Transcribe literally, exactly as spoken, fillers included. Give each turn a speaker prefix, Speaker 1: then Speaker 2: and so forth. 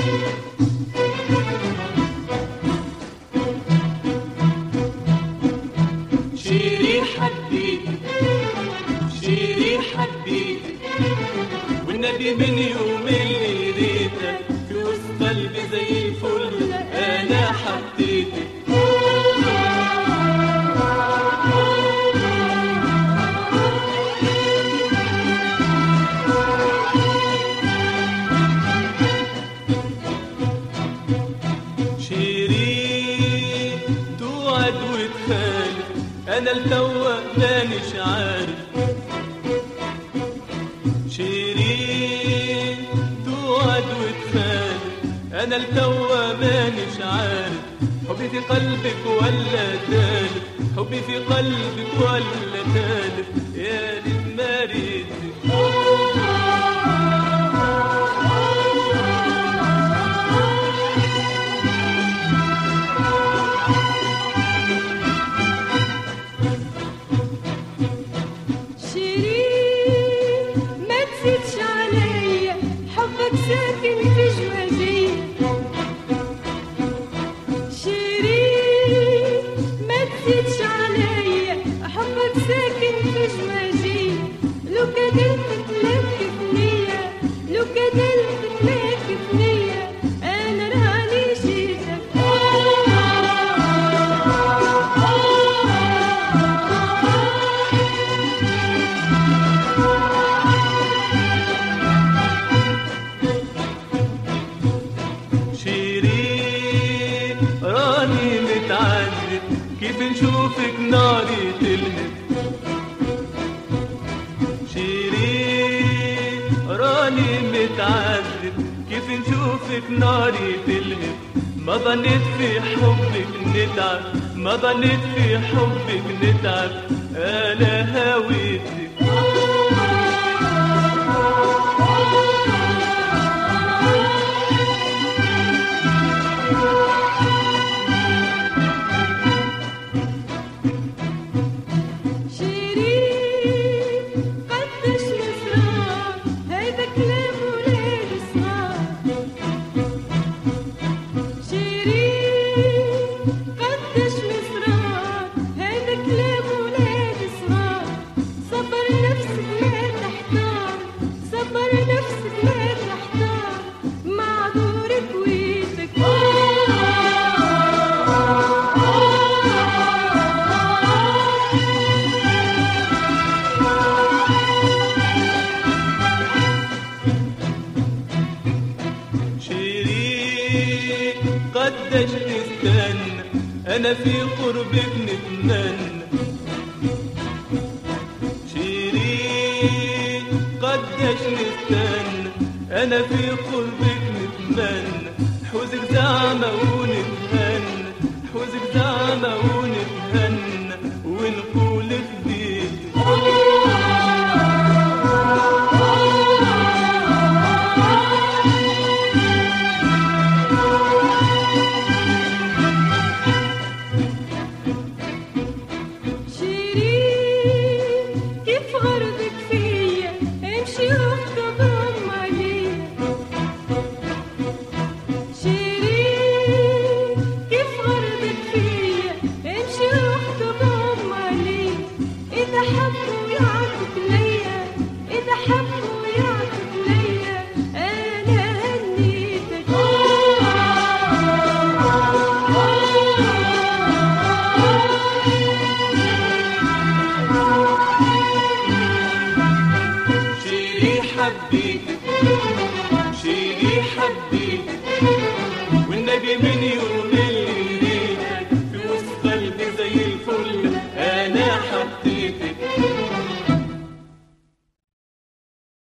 Speaker 1: شيري حبيتك شيري حبيتك والنبي من يوم اللي ريتك في وسط قلبي زي الفل انا حبيتك. شيري توعد وتخالف انا التوه مانيش عارف. شيرين توعد وتخالف انا التوه مانيش عارف. حبي في قلبك ولا تالف حبي في قلبك ولا تالف يا ريت ما ريتك.
Speaker 2: ساكن في جوازي شيرين ما تزيدش عليا حبك ساكن في جوازي. لو كدلت تلاك بنية لو كدلت تلاك بنية انا راني جيتك.
Speaker 1: راني متعذب كيف نشوفك ناري تلهب. شيرين راني متعذب كيف نشوفك ناري تلهب. ما ظنيت في حبك نتعب ما ظنيت في حبك نتعب انا هويتك. قديش نستنى انا في قربك نتمنى. شيرين قديش نستنى انا في قربك نتمنى. حوزك زعمة ونتهنى حوزك زعمة ونتهنى ونقول في بيتك. حبيتك